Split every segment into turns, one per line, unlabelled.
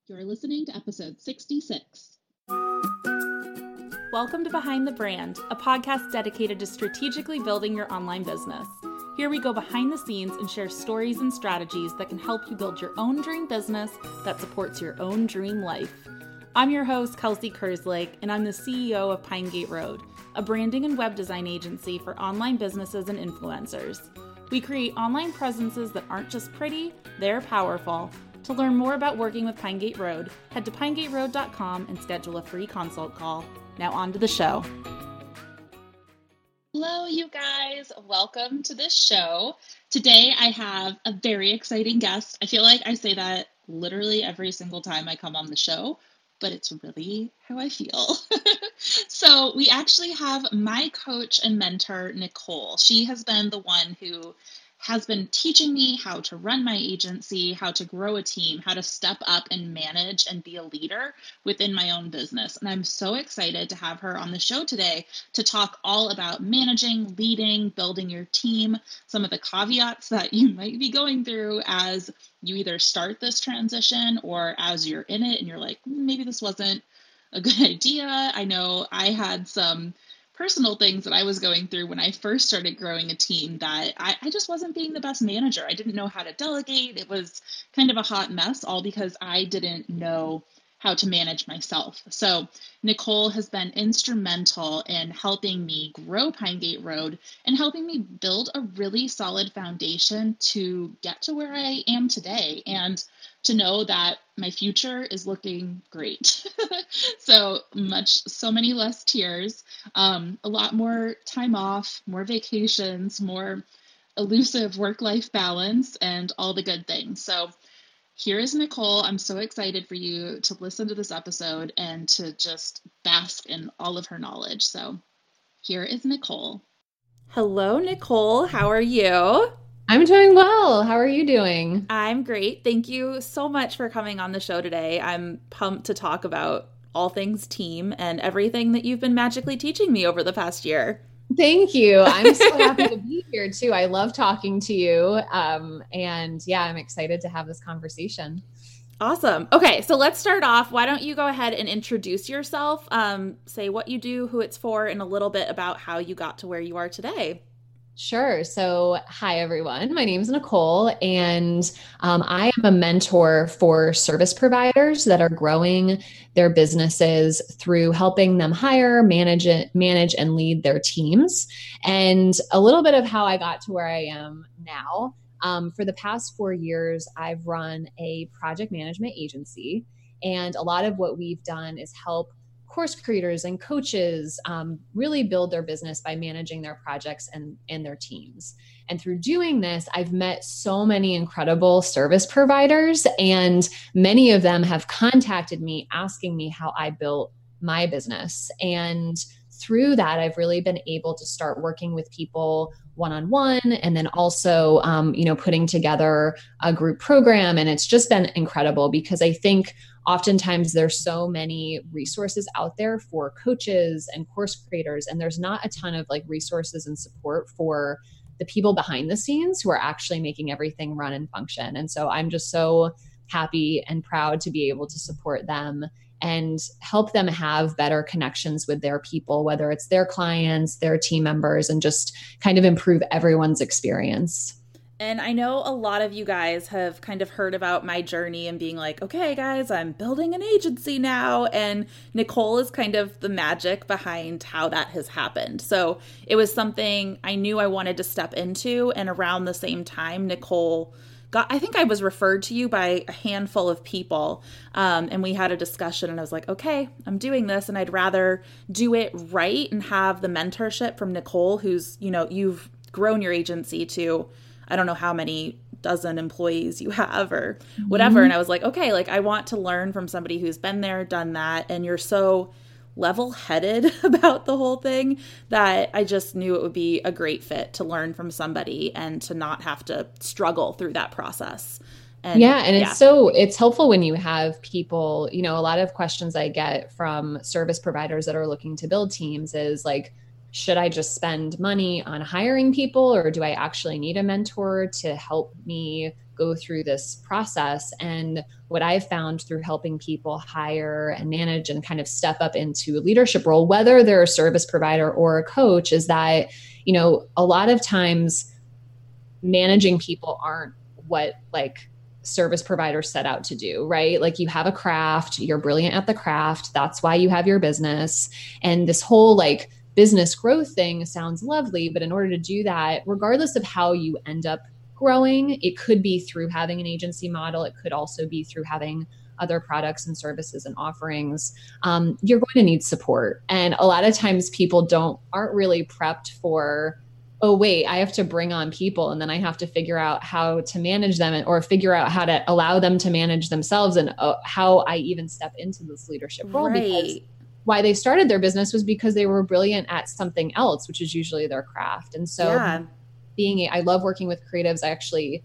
You're listening to episode 66.
Welcome to Behind the Brand, a podcast dedicated to strategically building your online business. Here we go behind the scenes and share stories and strategies that can help you build your own dream business that supports your own dream life. I'm your host, Kelsey Kerslake, and I'm the CEO of Pine Gate Road, a branding and web design agency for online businesses and influencers. We create online presences that aren't just pretty, they're powerful. To learn more about working with Pine Gate Road, head to pinegateroad.com and schedule a free consult call. Now on to the show.
Hello, you guys. Welcome to this show. Today I have a very exciting guest. I feel like I say that literally every single time I come on the show, but it's really how I feel. So we actually have my coach and mentor, Nicole. She has been the one who has been teaching me how to run my agency, how to grow a team, how to step up and manage and be a leader within my own business. And I'm so excited to have her on the show today to talk all about managing, leading, building your team, some of the caveats that you might be going through as you either start this transition or as you're in it and you're like, maybe this wasn't a good idea. I know I had some personal things that I was going through when I first started growing a team that I just wasn't being the best manager. I didn't know how to delegate. It was kind of a hot mess, all because I didn't know how to manage myself. So Nicole has been instrumental in helping me grow Pine Gate Road and helping me build a really solid foundation to get to where I am today and to know that my future is looking great. So many less tears, a lot more time off, more vacations, more elusive work-life balance, and all the good things. So here is Nicole. I'm so excited for you to listen to this episode and to just bask in all of her knowledge. So here is Nicole.
Hello, Nicole. How are you?
I'm doing well. How are you doing?
I'm great. Thank you so much for coming on the show today. I'm pumped to talk about all things team and everything that you've been magically teaching me over the past year.
Thank you. I'm so happy to be here too. I love talking to you. And yeah, I'm excited to have this conversation.
Awesome. Okay, so let's start off. Why don't you go ahead and introduce yourself, say what you do, who it's for, and a little bit about how you got to where you are today.
Sure. So hi, everyone. My name is Nicole, and I am a mentor for service providers that are growing their businesses through helping them hire, manage, and lead their teams. And a little bit of how I got to where I am now. For the past 4 years, I've run a project management agency, and a lot of what we've done is help course creators and coaches really build their business by managing their projects and their teams. And through doing this, I've met so many incredible service providers, and many of them have contacted me asking me how I built my business. And through that, I've really been able to start working with people one-on-one, and then also, putting together a group program. And it's just been incredible because I think oftentimes there's so many resources out there for coaches and course creators, and there's not a ton of resources and support for the people behind the scenes who are actually making everything run and function. And so I'm just so happy and proud to be able to support them and help them have better connections with their people, whether it's their clients, their team members, and just kind of improve everyone's experience.
And I know a lot of you guys have kind of heard about my journey and being like, okay, guys, I'm building an agency now. And Nicole is kind of the magic behind how that has happened. So it was something I knew I wanted to step into. And around the same time, Nicole I think I was referred to you by a handful of people. And we had a discussion and I was like, okay, I'm doing this and I'd rather do it right and have the mentorship from Nicole, who's, you've grown your agency to, I don't know how many dozen employees you have or whatever. Mm-hmm. And I was like, okay, I want to learn from somebody who's been there, done that. And you're so level-headed about the whole thing that I just knew it would be a great fit to learn from somebody and to not have to struggle through that process.
And it's helpful when you have people, a lot of questions I get from service providers that are looking to build teams is should I just spend money on hiring people, or do I actually need a mentor to help me go through this process? And what I've found through helping people hire and manage and kind of step up into a leadership role, whether they're a service provider or a coach, is that, a lot of times managing people aren't what like service providers set out to do, right? Like you have a craft, you're brilliant at the craft. That's why you have your business. And this whole like business growth thing sounds lovely, but in order to do that, regardless of how you end up growing, it could be through having an agency model. It could also be through having other products and services and offerings. You're going to need support. And a lot of times people aren't really prepped for, oh, wait, I have to bring on people and then I have to figure out how to manage them or figure out how to allow them to manage themselves and how I even step into this leadership role.
Right.
Because why they started their business was because they were brilliant at something else, which is usually their craft. And so I love working with creatives. I actually,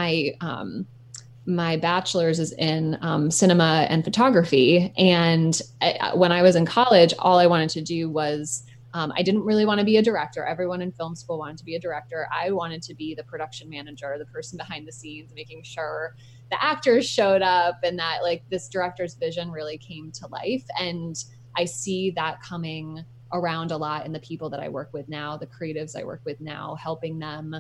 my bachelor's is in cinema and photography. And when I was in college, all I wanted to do was, I didn't really want to be a director. Everyone in film school wanted to be a director. I wanted to be the production manager, the person behind the scenes, making sure the actors showed up and that like this director's vision really came to life. And I see that coming around a lot in the people that I work with now, the creatives I work with now, helping them,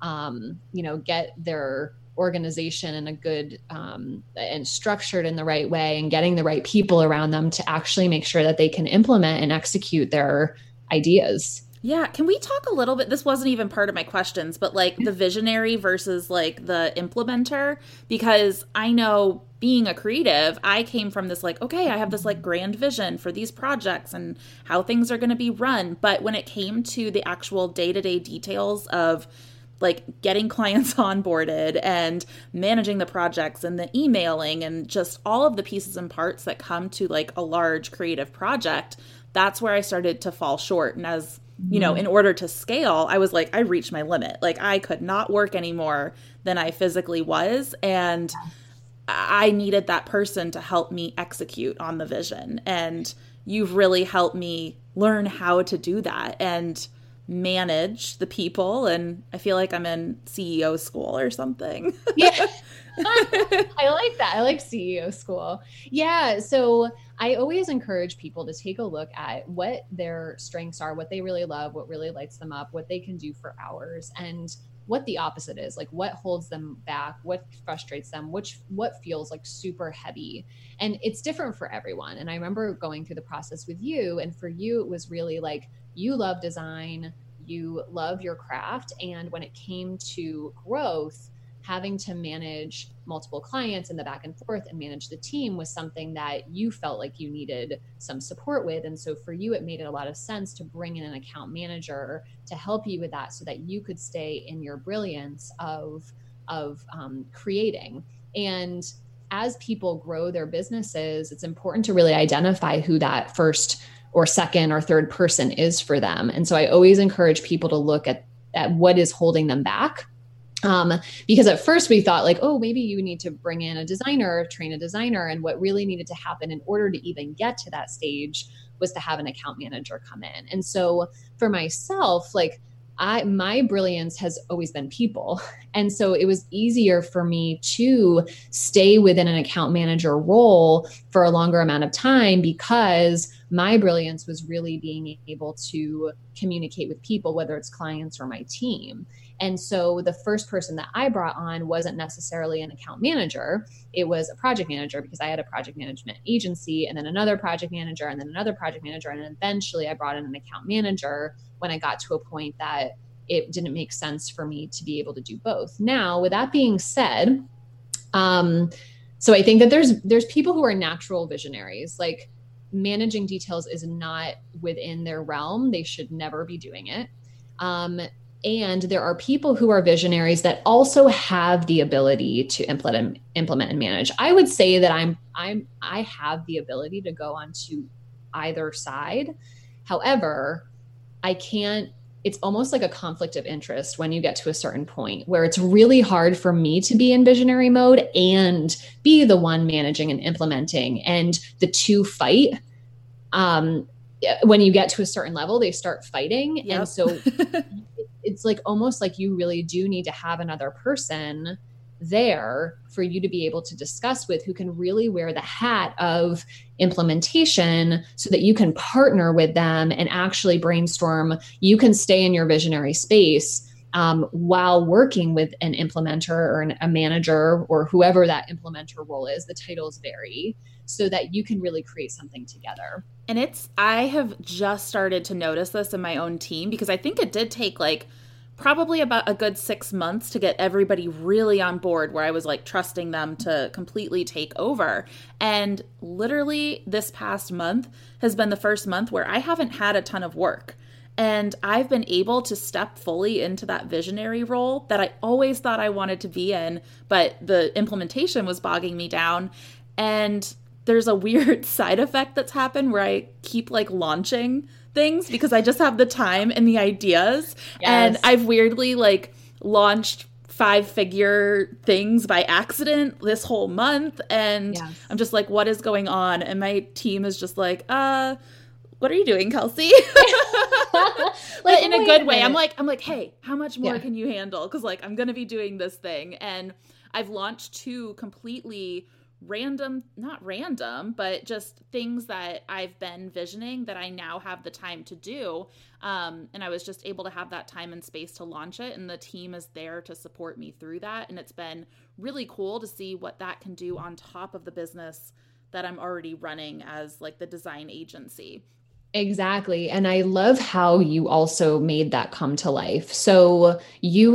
get their organization in a good and structured in the right way and getting the right people around them to actually make sure that they can implement and execute their ideas.
Yeah. Can we talk a little bit? This wasn't even part of my questions, but like the visionary versus like the implementer, because I know being a creative, I came from this like, okay, I have this like grand vision for these projects and how things are going to be run. But when it came to the actual day-to-day details of like getting clients onboarded and managing the projects and the emailing and just all of the pieces and parts that come to like a large creative project, that's where I started to fall short. And as in order to scale, I was like, I reached my limit. Like I could not work any more than I physically was. And I needed that person to help me execute on the vision. And you've really helped me learn how to do that and manage the people. And I feel like I'm in CEO school or something.
Yeah. I like that. I like CEO school. Yeah. So I always encourage people to take a look at what their strengths are, what they really love, what really lights them up, what they can do for hours, and what the opposite is, like what holds them back, what frustrates them, what feels like super heavy. And it's different for everyone. And I remember going through the process with you, and for you, it was really like, you love design, you love your craft. And when it came to growth, having to manage multiple clients and the back and forth and manage the team was something that you felt like you needed some support with. And so for you, it made it a lot of sense to bring in an account manager to help you with that so that you could stay in your brilliance of creating. And as people grow their businesses, it's important to really identify who that first or second or third person is for them. And so I always encourage people to look at what is holding them back. Because at first we thought like, oh, maybe you need to bring in a designer, train a designer. And what really needed to happen in order to even get to that stage was to have an account manager come in. And so for myself, like my brilliance has always been people. And so it was easier for me to stay within an account manager role for a longer amount of time because my brilliance was really being able to communicate with people, whether it's clients or my team. And so the first person that I brought on wasn't necessarily an account manager. It was a project manager because I had a project management agency and then another project manager and then another project manager. And eventually I brought in an account manager when I got to a point that it didn't make sense for me to be able to do both. Now, with that being said, so I think that there's people who are natural visionaries, like managing details is not within their realm. They should never be doing it. And there are people who are visionaries that also have the ability to implement and manage. I would say that I have the ability to go onto either side. However, it's almost like a conflict of interest when you get to a certain point where it's really hard for me to be in visionary mode and be the one managing and implementing, and the two fight. when you get to a certain level, they start fighting.
Yep.
And so it's like almost like you really do need to have another person there for you to be able to discuss with, who can really wear the hat of implementation, so that you can partner with them and actually brainstorm. You can stay in your visionary space while working with an implementer or a manager or whoever that implementer role is. The titles vary, so that you can really create something together.
And I have just started to notice this in my own team, because I think it did take like probably about a good 6 months to get everybody really on board, where I was like trusting them to completely take over. And literally this past month has been the first month where I haven't had a ton of work. And I've been able to step fully into that visionary role that I always thought I wanted to be in, but the implementation was bogging me down. And there's a weird side effect that's happened where I keep like launching things because I just have the time and the ideas. Yes. And I've weirdly like launched 5-figure things by accident this whole month. And yes. I'm just like, what is going on? And my team is just like, what are you doing, Kelsey? Like in a good way. I'm like, hey, how much more can you handle? Because like I'm gonna be doing this thing, and I've launched 2 completely not random, but just things that I've been visioning that I now have the time to do. And I was just able to have that time and space to launch it, and the team is there to support me through that. And it's been really cool to see what that can do on top of the business that I'm already running as like the design agency.
Exactly. And I love how you also made that come to life. So you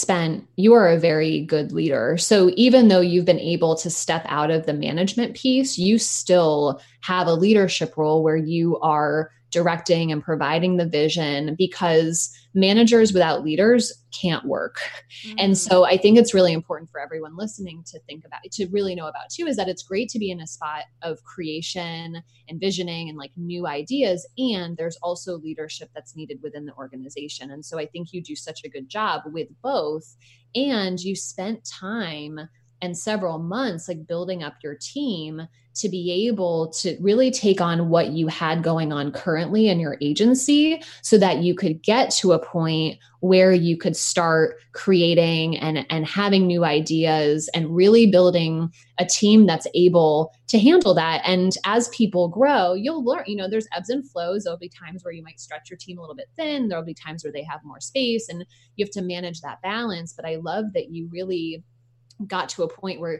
are a very good leader. So even though you've been able to step out of the management piece, you still have a leadership role where you are directing and providing the vision, because managers without leaders can't work. Mm-hmm. And so I think it's really important for everyone listening to think about, to really know about too, is that it's great to be in a spot of creation and visioning and like new ideas. And there's also leadership that's needed within the organization. And so I think you do such a good job with both. And you spent time and several months like building up your team to be able to really take on what you had going on currently in your agency, so that you could get to a point where you could start creating and having new ideas and really building a team that's able to handle that. And as people grow, you'll learn, there's ebbs and flows. There'll be times where you might stretch your team a little bit thin. There'll be times where they have more space, and you have to manage that balance. But I love that you really got to a point where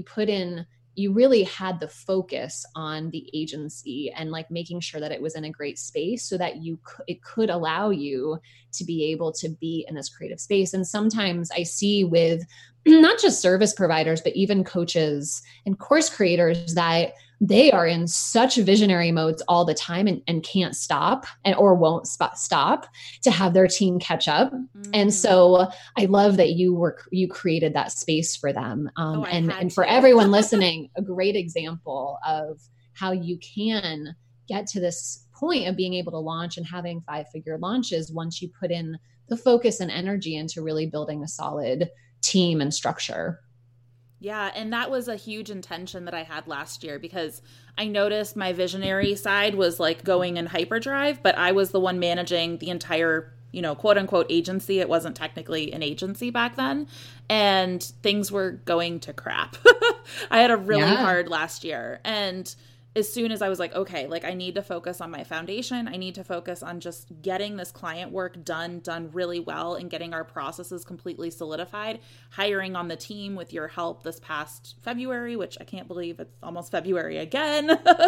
you really had the focus on the agency and like making sure that it was in a great space, so that it could allow you to be able to be in this creative space. And sometimes I see with not just service providers, but even coaches and course creators, that they are in such visionary modes all the time and can't stop or won't stop to have their team catch up. Mm-hmm. And so I love that you created that space for them. And for everyone listening, a great example of how you can get to this point of being able to launch and having 5-figure launches once you put in the focus and energy into really building a solid team and structure.
Yeah. And that was a huge intention that I had last year, because I noticed my visionary side was like going in hyperdrive, but I was the one managing the entire, quote unquote agency. It wasn't technically an agency back then, and things were going to crap. I had a really hard last year. And as soon as I was like, okay, like I need to focus on my foundation. I need to focus on just getting this client work done really well, and getting our processes completely solidified. Hiring on the team with your help this past February, which I can't believe it's almost February again.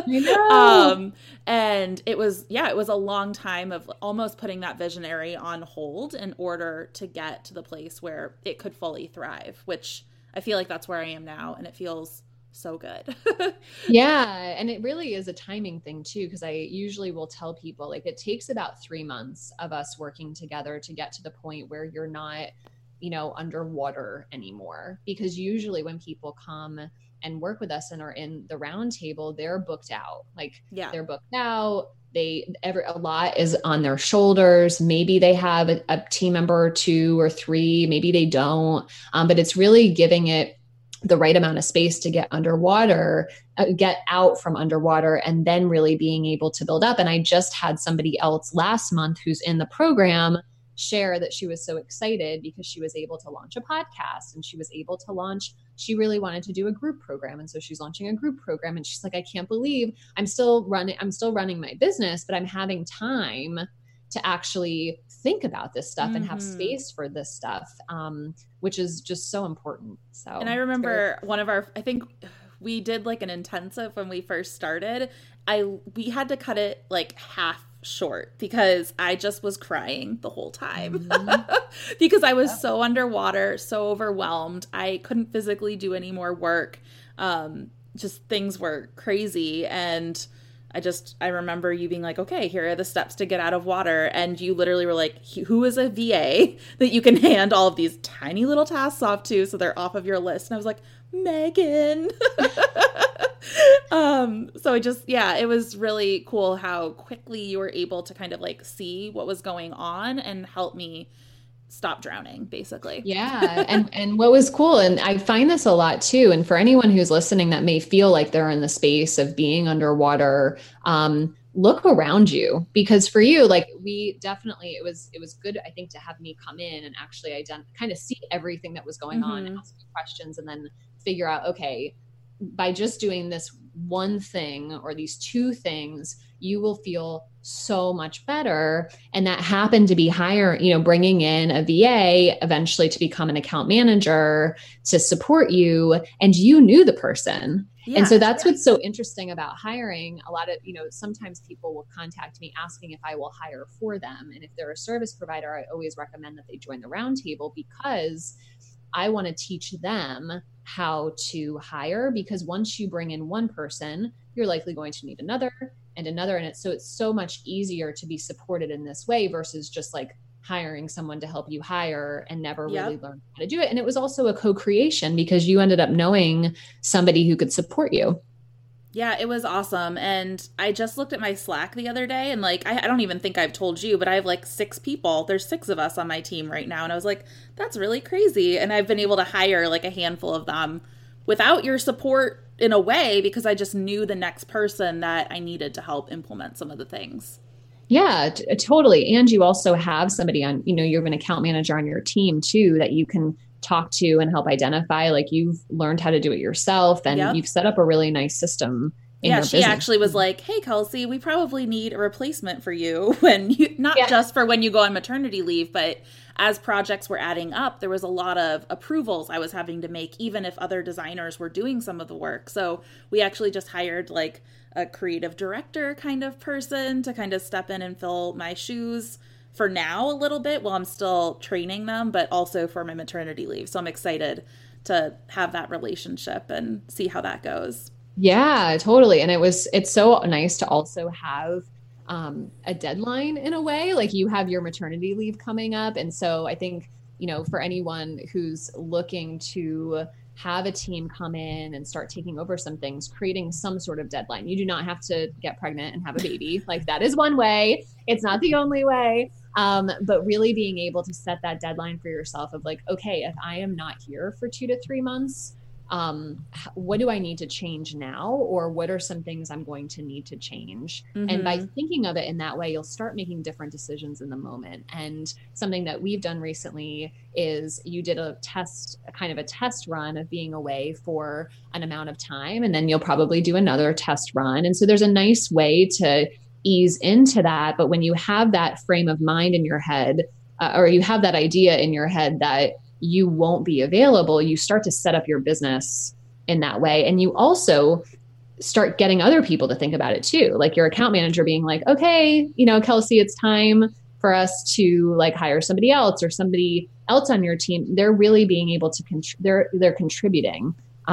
And it was a long time of almost putting that visionary on hold in order to get to the place where it could fully thrive, which I feel like that's where I am now. And it feels so good.
Yeah. And it really is a timing thing too, because I usually will tell people like it takes about 3 months of us working together to get to the point where you're not, underwater anymore. Because usually when people come and work with us and are in the round table, they're booked out. They're booked out. A lot is on their shoulders. Maybe they have a team member or 2 or 3, maybe they don't. But it's really giving it the right amount of space to get underwater, get out from underwater, and then really being able to build up. And I just had somebody else last month who's in the program share that she was so excited because she was able to launch a podcast, and she was able to launch, she really wanted to do a group program. And so she's launching a group program, and she's like, I can't believe I'm still running my business, but I'm having time to actually think about this stuff and have space for this stuff, which is just so important. So,
and I remember I think we did like an intensive when we first started. We had to cut it like half short because I just was crying the whole time because I was so underwater, so overwhelmed. I couldn't physically do any more work. Just things were crazy. And I remember you being like, okay, here are the steps to get out of water. And you literally were like, who is a VA that you can hand all of these tiny little tasks off to so they're off of your list? And I was like, Megan. So it was really cool how quickly you were able to kind of like see what was going on and help me stop drowning, basically.
Yeah. And what was cool, and I find this a lot too, and for anyone who's listening that may feel like they're in the space of being underwater, look around you, because for you, like it was good, I think, to have me come in and actually kind of see everything that was going on, ask you questions, and then figure out, okay, by just doing this one thing or these two things, you will feel so much better. And that happened to be bringing in a VA eventually to become an account manager to support you. And you knew the person. Yeah, and so that's what's so interesting about hiring. A lot of, sometimes people will contact me asking if I will hire for them. And if they're a service provider, I always recommend that they join the roundtable, because I want to teach them how to hire, because once you bring in one person, you're likely going to need another and another. And it's so much easier to be supported in this way versus just like hiring someone to help you hire and never really learn how to do it. And it was also a co-creation because you ended up knowing somebody who could support you.
Yeah, it was awesome. And I just looked at my Slack the other day, and like, I don't even think I've told you, but I have like 6 people. There's 6 of us on my team right now. And I was like, that's really crazy. And I've been able to hire like a handful of them without your support in a way, because I just knew the next person that I needed to help implement some of the things.
Yeah, totally. And you also have somebody on, you have an account manager on your team too, that you can talk to and help identify, like you've learned how to do it yourself, and you've set up a really nice system.
She actually was like, hey, Kelsey, we probably need a replacement for you just for when you go on maternity leave, but as projects were adding up, there was a lot of approvals I was having to make, even if other designers were doing some of the work. So we actually just hired like a creative director kind of person to kind of step in and fill my shoes for now a little bit while I'm still training them, but also for my maternity leave. So I'm excited to have that relationship and see how that goes.
Yeah, totally. And it's so nice to also have a deadline in a way, like you have your maternity leave coming up. And so I think, for anyone who's looking to have a team come in and start taking over some things, creating some sort of deadline. You do not have to get pregnant and have a baby. Like that is one way. It's not the only way. But really being able to set that deadline for yourself of like, okay, if I am not here for 2 to 3 months, what do I need to change now? Or what are some things I'm going to need to change? Mm-hmm. And by thinking of it in that way, you'll start making different decisions in the moment. And something that we've done recently is you did a test run of being away for an amount of time, and then you'll probably do another test run. And so there's a nice way to ease into that. But when you have that frame of mind in your head, or you have that idea in your head that you won't be available, you start to set up your business in that way. And you also start getting other people to think about it too. Like your account manager being like, okay, Kelsey, it's time for us to like hire somebody else or somebody else on your team. They're really being able to, they're contributing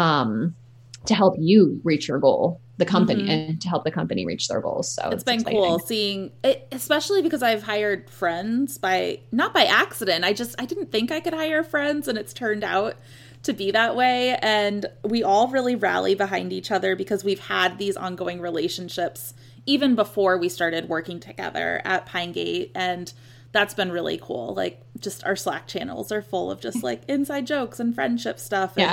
to help you reach your goal, the company, and to help the company reach their goals. So
it's been exciting. Cool seeing it, especially because I've hired friends not by accident. I didn't think I could hire friends, and it's turned out to be that way. And we all really rally behind each other because we've had these ongoing relationships even before we started working together at Pinegate. And that's been really cool. Like just our Slack channels are full of just like inside jokes and friendship stuff. And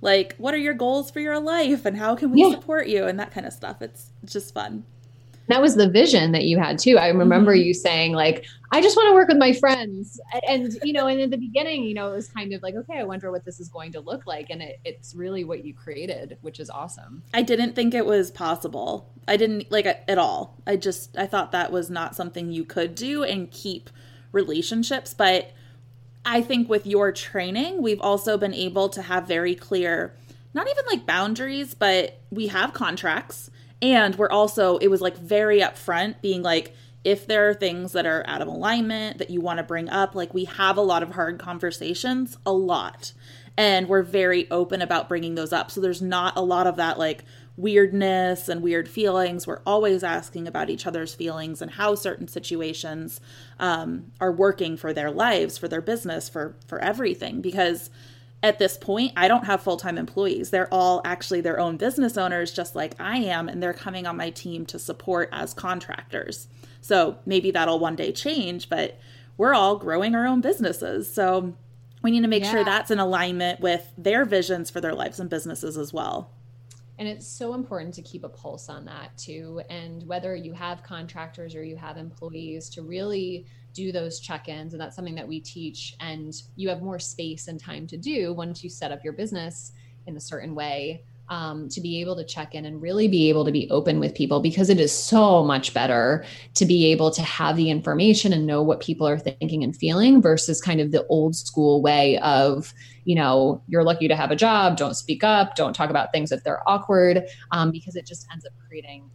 Like, what are your goals for your life and how can we support you and that kind of stuff. It's just fun.
That was the vision that you had too. I remember you saying like, I just want to work with my friends. And in the beginning, it was kind of like, okay, I wonder what this is going to look like. And it's really what you created, which is awesome.
I didn't think it was possible. I didn't like it at all. I thought that was not something you could do and keep relationships. But I think with your training, we've also been able to have very clear, not even like boundaries, but we have contracts. And it was like very upfront being like, if there are things that are out of alignment that you want to bring up, like we have a lot of hard conversations, a lot. And we're very open about bringing those up. So there's not a lot of that like weirdness and weird feelings. We're always asking about each other's feelings and how certain situations are working for their lives, for their business, for everything. Because at this point, I don't have full-time employees. They're all actually their own business owners, just like I am, and they're coming on my team to support as contractors. So maybe that'll one day change, but we're all growing our own businesses. So we need to make sure that's in alignment with their visions for their lives and businesses as well.
And it's so important to keep a pulse on that too. And whether you have contractors or you have employees, to really do those check-ins. And that's something that we teach, and you have more space and time to do once you set up your business in a certain way, to be able to check in and really be able to be open with people, because it is so much better to be able to have the information and know what people are thinking and feeling versus kind of the old school way of, you're lucky to have a job, don't speak up, don't talk about things if they're awkward, because it just ends up creating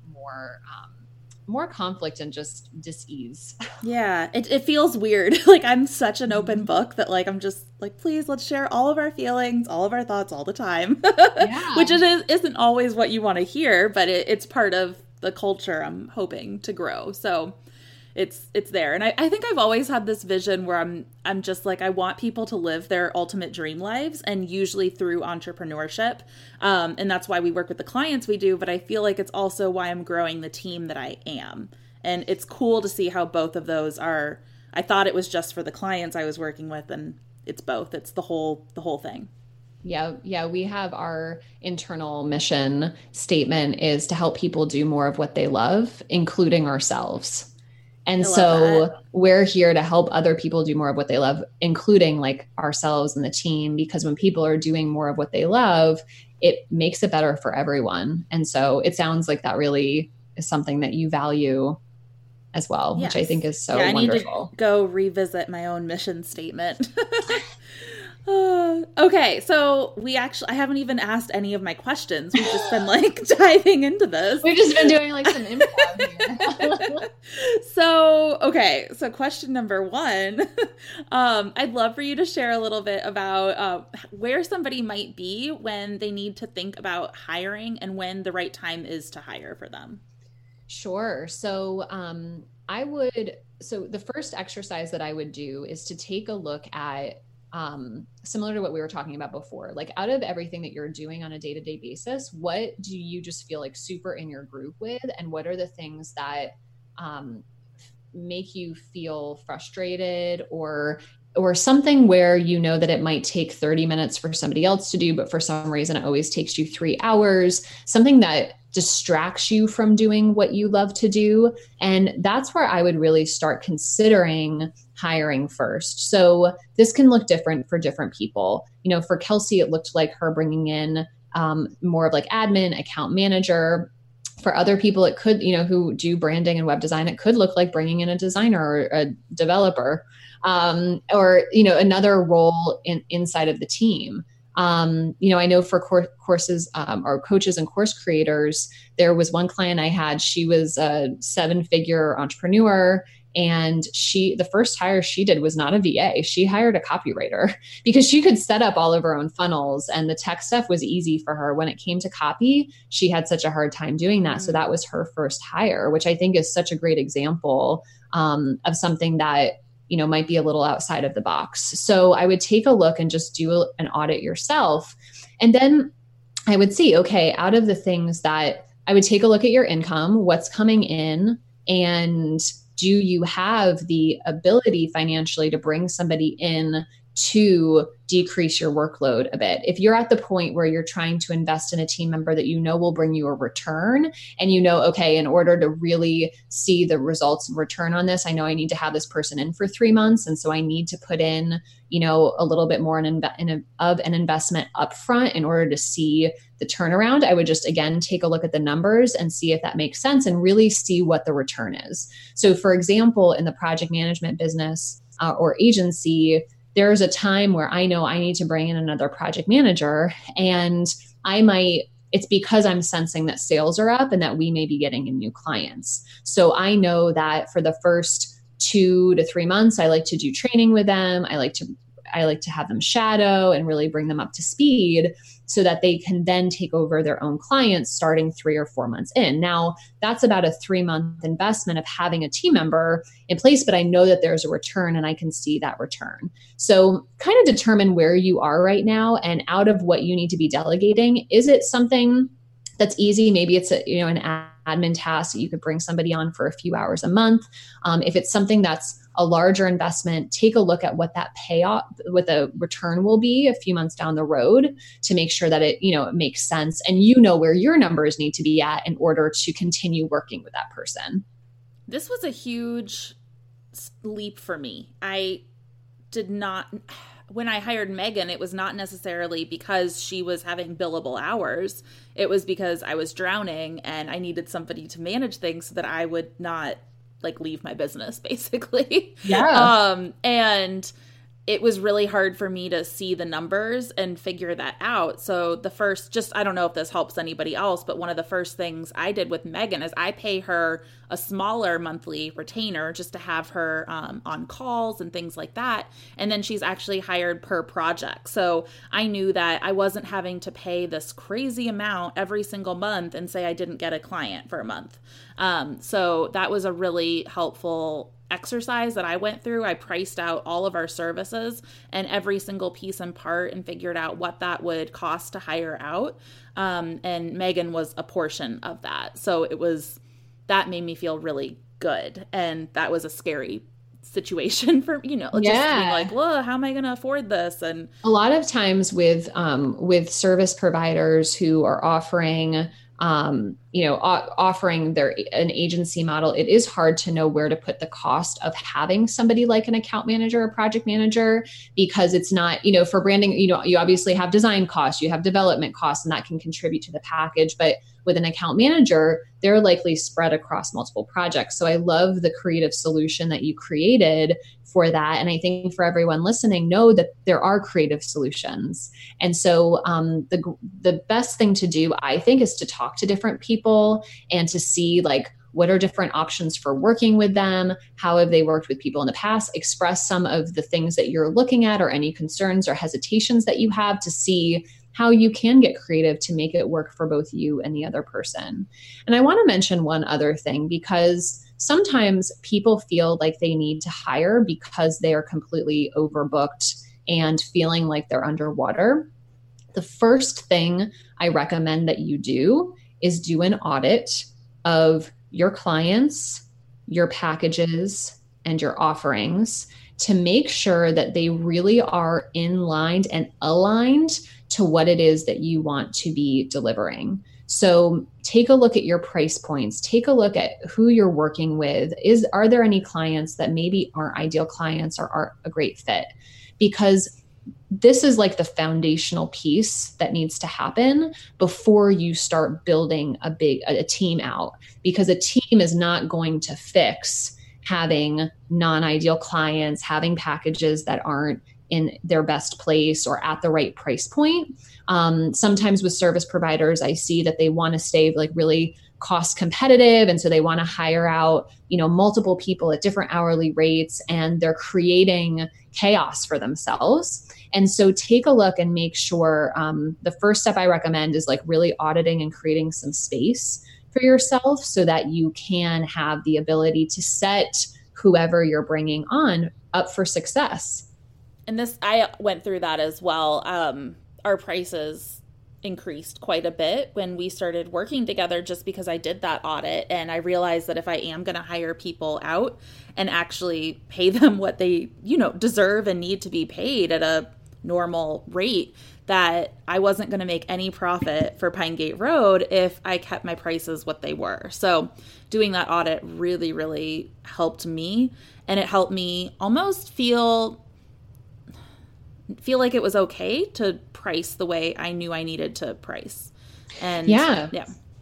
more conflict and just dis-ease.
Yeah, it feels weird. Like I'm such an open book that like I'm just like, please, let's share all of our feelings, all of our thoughts all the time. Which isn't always what you want to hear, but it's part of the culture I'm hoping to grow. So it's there. And I think I've always had this vision where I'm just like, I want people to live their ultimate dream lives, and usually through entrepreneurship. And that's why we work with the clients we do, but I feel like it's also why I'm growing the team that I am. And it's cool to see how both of those are. I thought it was just for the clients I was working with, and it's both. It's the whole thing.
Yeah. We have our internal mission statement is to help people do more of what they love, including ourselves. And so we're here to help other people do more of what they love, including like ourselves and the team, because when people are doing more of what they love, it makes it better for everyone. And so it sounds like that really is something that you value as well, which I think is so wonderful. I need to
go revisit my own mission statement. Okay, so I haven't even asked any of my questions. We've just been like diving into this.
We've just been doing like some improv here.
So question number 1, I'd love for you to share a little bit about where somebody might be when they need to think about hiring and when the right time is to hire for them.
Sure. So the first exercise that I would do is to take a look at similar to what we were talking about before, like out of everything that you're doing on a day-to-day basis, what do you just feel like super in your groove with? And what are the things that make you feel frustrated or something where you know that it might take 30 minutes for somebody else to do, but for some reason it always takes you 3 hours, something that distracts you from doing what you love to do. And that's where I would really start considering hiring first. So this can look different for different people. For Kelsey, it looked like her bringing in more of like admin, account manager. For other people, it could, who do branding and web design, it could look like bringing in a designer or a developer, or, another role inside of the team. I know for courses or coaches and course creators, there was one client I had, she was a 7-figure entrepreneur. And the first hire she did was not a VA. She hired a copywriter because she could set up all of her own funnels and the tech stuff was easy for her. When it came to copy, she had such a hard time doing that. Mm-hmm. So that was her first hire, which I think is such a great example of something that, might be a little outside of the box. So I would take a look and just do an audit yourself. And then I would see, okay, out of the things that I would take a look at your income, what's coming in, and do you have the ability financially to bring somebody in to decrease your workload a bit. If you're at the point where you're trying to invest in a team member that you know will bring you a return, and you know, okay, in order to really see the results and return on this, I know I need to have this person in for 3 months. And so I need to put in, a little bit more of an investment upfront in order to see the turnaround. I would just, again, take a look at the numbers and see if that makes sense and really see what the return is. So for example, in the project management business or agency, there's a time where I know I need to bring in another project manager, and it's because I'm sensing that sales are up and that we may be getting in new clients. So I know that for the first 2 to 3 months, I like to do training with them. I like to have them shadow and really bring them up to speed so that they can then take over their own clients starting 3 or 4 months in. Now, that's about a 3-month investment of having a team member in place, but I know that there's a return and I can see that return. So kind of determine where you are right now, and out of what you need to be delegating, is it something that's easy? Maybe it's an admin task that you could bring somebody on for a few hours a month. If it's something that's a larger investment, take a look at what that payoff, what the return will be a few months down the road to make sure that it makes sense, and where your numbers need to be at in order to continue working with that person.
This was a huge leap for me. When I hired Megan, it was not necessarily because she was having billable hours. It was because I was drowning and I needed somebody to manage things so that I would not leave my business, basically.
Yeah.
And it was really hard for me to see the numbers and figure that out. So I don't know if this helps anybody else, but one of the first things I did with Megan is I pay her a smaller monthly retainer just to have her on calls and things like that. And then she's actually hired per project. So I knew that I wasn't having to pay this crazy amount every single month and say I didn't get a client for a month. So that was a really helpful exercise that I went through. I priced out all of our services and every single piece and part and figured out what that would cost to hire out. And Megan was a portion of that. So that made me feel really good. And that was a scary situation for, just being like, well, how am I going to afford this? And
a lot of times with service providers who are offering offering an agency model, it is hard to know where to put the cost of having somebody like an account manager or project manager, because it's not, for branding, you obviously have design costs, you have development costs, and that can contribute to the package. But with an account manager, they're likely spread across multiple projects. So I love the creative solution that you created for that. And I think for everyone listening, know that there are creative solutions. And so the best thing to do, I think, is to talk to different people and to see what are different options for working with them? How have they worked with people in the past? Express some of the things that you're looking at or any concerns or hesitations that you have to see how you can get creative to make it work for both you and the other person. And I want to mention one other thing, because sometimes people feel like they need to hire because they are completely overbooked and feeling like they're underwater. The first thing I recommend that you do is do an audit of your clients, your packages, and your offerings to make sure that they really are in line and aligned to what it is that you want to be delivering. So take a look at your price points, take a look at who you're working with. Are there any clients that maybe aren't ideal clients or aren't a great fit? Because this is the foundational piece that needs to happen before you start building a team out, because a team is not going to fix having non-ideal clients, having packages that aren't in their best place or at the right price point. Sometimes with service providers, I see that they want to stay really cost competitive. And so they want to hire out, multiple people at different hourly rates, and they're creating chaos for themselves. And so take a look and make sure, the first step I recommend is really auditing and creating some space for yourself so that you can have the ability to set whoever you're bringing on up for success.
And I went through that as well. Our prices increased quite a bit when we started working together, just because I did that audit and I realized that if I am going to hire people out and actually pay them what they, deserve and need to be paid at a normal rate, that I wasn't going to make any profit for Pine Gate Road if I kept my prices what they were. So doing that audit really, really helped me, and it helped me almost feel like it was okay to price the way I knew I needed to price. And
yeah.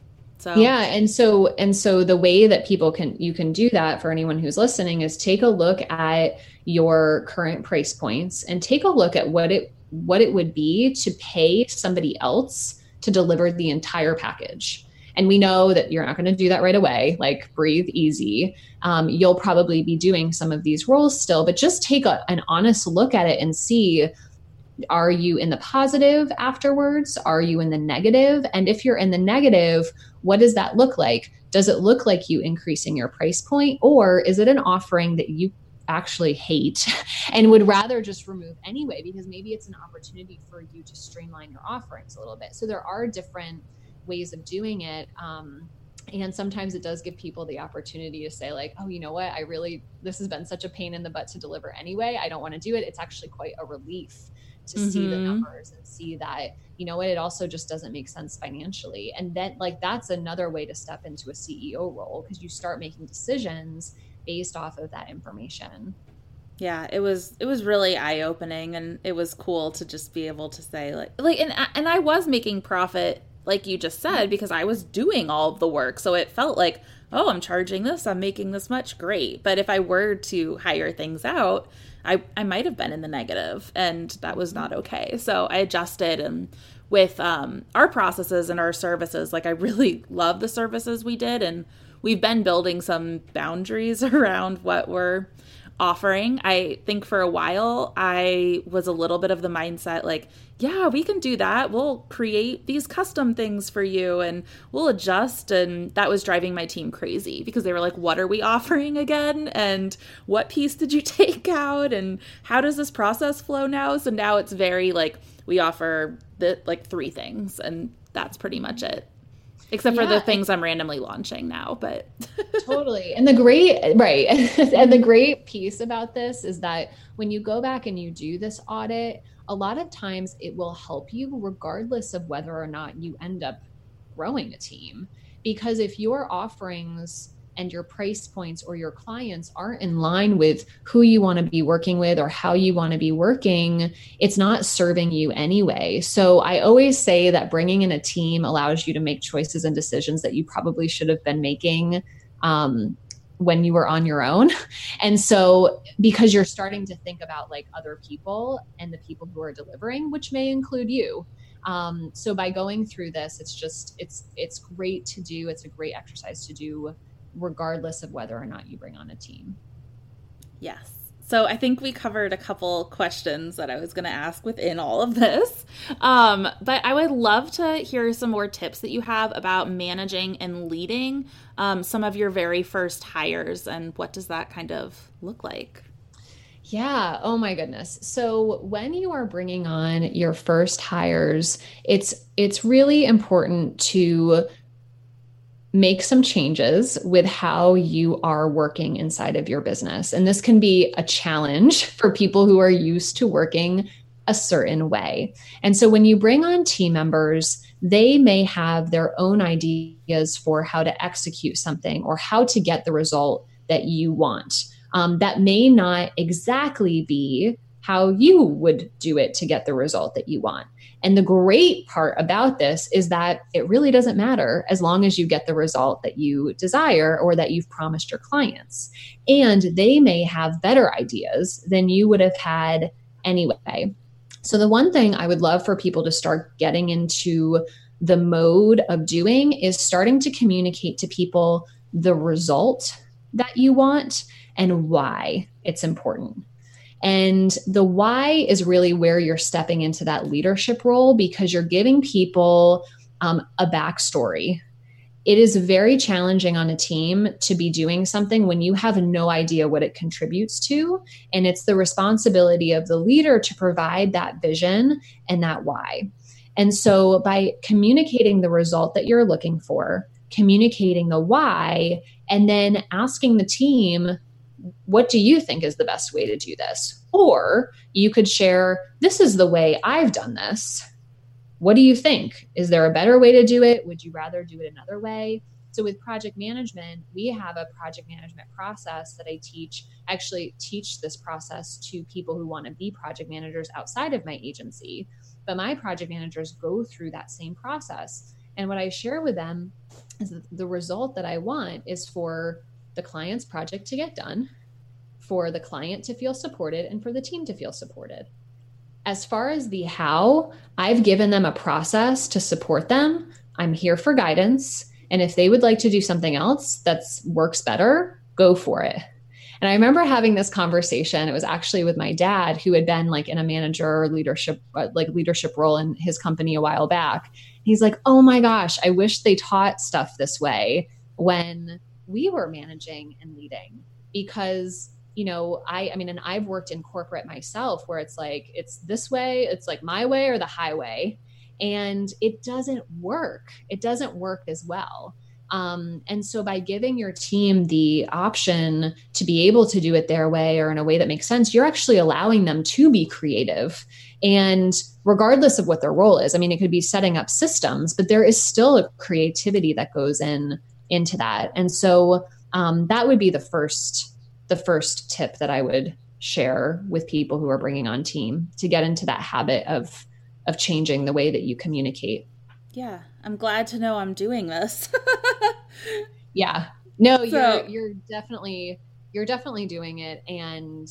So and so the way that you can do that for anyone who's listening is take a look at your current price points and take a look at what it would be to pay somebody else to deliver the entire package. And we know that you're not going to do that right away. Like, breathe easy. You'll probably be doing some of these roles still, but just take an honest look at it and see, are you in the positive afterwards? Are you in the negative? And if you're in the negative, what does that look like? Does it look like you increasing your price point, or is it an offering that you actually hate and would rather just remove anyway, because maybe it's an opportunity for you to streamline your offerings a little bit? So there are different ways of doing it. And sometimes it does give people the opportunity to say, like, oh, you know what? This has been such a pain in the butt to deliver anyway. I don't want to do it. It's actually quite a relief to see the numbers and see that, you know what, it also just doesn't make sense financially. And then, like, that's another way to step into a CEO role, because you start making decisions based off of that information.
Yeah, it was really eye-opening, and it was cool to just be able to say and I was making profit, like you just said, because I was doing all of the work. So it felt like, oh, I'm charging this, I'm making this much, great. But if I were to hire things out, I might have been in the negative, and that was not okay. So I adjusted, and with our processes and our services, like, I really love the services we did, and we've been building some boundaries around what we're offering. I think for a while I was a little bit of the mindset, like, yeah, we can do that. We'll create these custom things for you and we'll adjust. And that was driving my team crazy, because they were like, what are we offering again? And what piece did you take out? And how does this process flow now? So now it's very like, we offer like 3 things, and that's pretty much it. Except for the things I'm randomly launching now, but
totally. And the great piece about this is that when you go back and you do this audit, a lot of times it will help you regardless of whether or not you end up growing a team. Because if your offerings and your price points or your clients aren't in line with who you want to be working with or how you want to be working, it's not serving you anyway. So I always say that bringing in a team allows you to make choices and decisions that you probably should have been making when you were on your own. And so, because you're starting to think about like other people and the people who are delivering, which may include you. So by going through this, it's great to do. It's a great exercise to do, regardless of whether or not you bring on a team.
Yes. So I think we covered a couple questions that I was going to ask within all of this. But I would love to hear some more tips that you have about managing and leading some of your very first hires, and what does that kind of look like?
Yeah. Oh my goodness. So when you are bringing on your first hires, it's really important to make some changes with how you are working inside of your business. And this can be a challenge for people who are used to working a certain way. And so when you bring on team members, they may have their own ideas for how to execute something or how to get the result that you want. That may not exactly be how you would do it to get the result that you want. And the great part about this is that it really doesn't matter as long as you get the result that you desire or that you've promised your clients. And they may have better ideas than you would have had anyway. So the one thing I would love for people to start getting into the mode of doing is starting to communicate to people the result that you want and why it's important. And the why is really where you're stepping into that leadership role, because you're giving people a backstory. It is very challenging on a team to be doing something when you have no idea what it contributes to. And it's the responsibility of the leader to provide that vision and that why. And so by communicating the result that you're looking for, communicating the why, and then asking the team, what do you think is the best way to do this? Or you could share, this is the way I've done this. What do you think? Is there a better way to do it? Would you rather do it another way? So with project management, we have a project management process that I teach. I actually teach this process to people who want to be project managers outside of my agency. But my project managers go through that same process. And what I share with them is that the result that I want is for the client's project to get done, for the client to feel supported, and for the team to feel supported. As far as the how, I've given them a process to support them. I'm here for guidance. And if they would like to do something else that works better, go for it. And I remember having this conversation. It was actually with my dad, who had been like in a manager or leadership role in his company a while back. He's like, oh my gosh, I wish they taught stuff this way when we were managing and leading, because and I've worked in corporate myself where it's like, it's this way, it's like my way or the highway. And it doesn't work. It doesn't work as well. And so by giving your team the option to be able to do it their way or in a way that makes sense, you're actually allowing them to be creative. And regardless of what their role is, I mean, it could be setting up systems, but there is still a creativity that goes into that. And so that would be the first tip that I would share with people who are bringing on team to get into that habit of changing the way that you communicate.
Yeah, I'm glad to know I'm doing this.
Yeah, no, you're definitely doing it. And,